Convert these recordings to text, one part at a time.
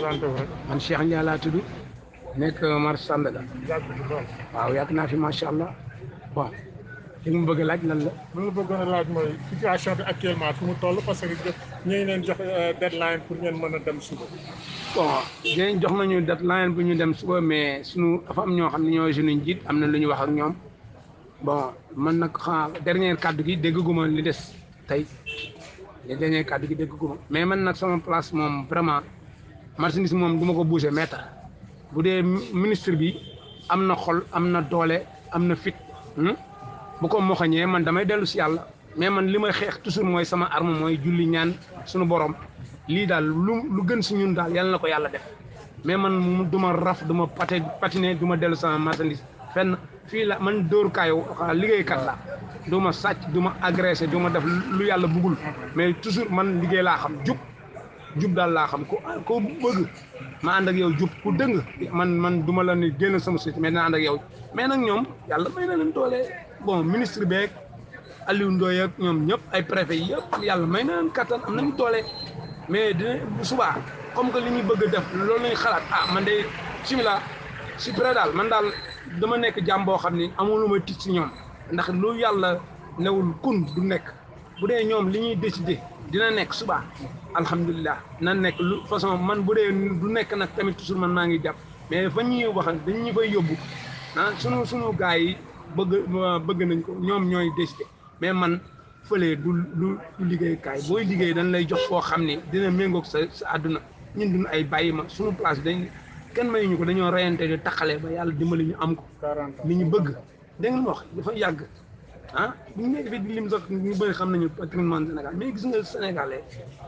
présenté wu rek. man Cheikh Ndiaye laa tudd nekk marché Sandaga. yàgg ci lool. waaw yàgg naa fi macha allah bon li mu bëgg a laaj lan la. li nga bëggoon a laaj mooy situation bi actuellement fu mu toll parce que ñu ngi leen jox deadline pour ngeen mën a dem suba. bon dinañ jox nañu deadline bu ñu dem suba mais sunu dafa am ñoo xam ne ñoo suñu njiit am na lu ñu wax ak ñoom bon man nag dernier kàddu gi dégguma li des tey les dernier kàddu gi dégguma mais man nag sama place moom vraiment marchandise moom du ma ko bouger mètre bu dee ministre bi am na xol am na doole am na fit bu ko moxañee man damay dellu si yàlla mais man li may xeex toujours mooy sama arme mooy julli ñaan suñu borom lii daal lu gën si ñun daal yàlla na ko yàlla def mais man du ma raf du ma patiner du ma dellu sama marchandise fenn fii la man dóorukaayu liggéeykat la du ma sàcc du ma agressé du ma def lu yàlla bëggul mais toujours man liggéey laa xam jub daal laa xam ko bëgg ma ànd ak yow jub ku dëng man du ma la ni génn sama suite mais dina ànd ak yow mais nag ñoom yàlla may na leen doole bon ministre beeg Aliou Ndoye ak ñoom ñëpp ay préfet yëpp yàlla may na leen kattan am nañu doole mais dina bu subaa comme que li ñuy bëgg a def loolu lañuy xalaat man de simila si près daal man daal dama nekk jàmm boo xam ni amul lu may tiit si ñoom ndax lu yàlla newul kun du nekk bu dee ñoom li ñuy décider dina nekk suba alhamdulilah na nekk lu façon man bu dee du nekk nag tamit toujours man maa ngi jàpp mais fa ñuy wax dañ ñu fay yóbbu sunu gars yi bëgg nañ ko ñoom ñooy décider mais man fële du liggéeykaay booy liggéey dañ lay jox koo xam ni dina méngoog sa àdduna ñun duñ ay bàyyi ma sunu place dañ kenn mayuñu ko dañoo reyante di taqale ba yàlla dimbali ñu am ko li ñu bëgg dégg nga wax dafa yàgg bu ñu nekk fii di lim sax ñu bëri xam nañu patrimoine Sénégal mais gis nga Sénégalais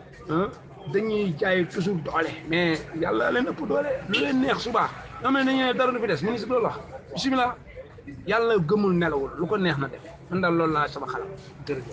dañuy jaay toujours doole mais yàlla leen ëpp doole lu leen neex subaa yoo xam ne dañu ne dara du fi des ministre loolu wax bisimilah yàlla gëmul nelawul lu ko neex na def man daal loolu laa sama xalaat jërëjëf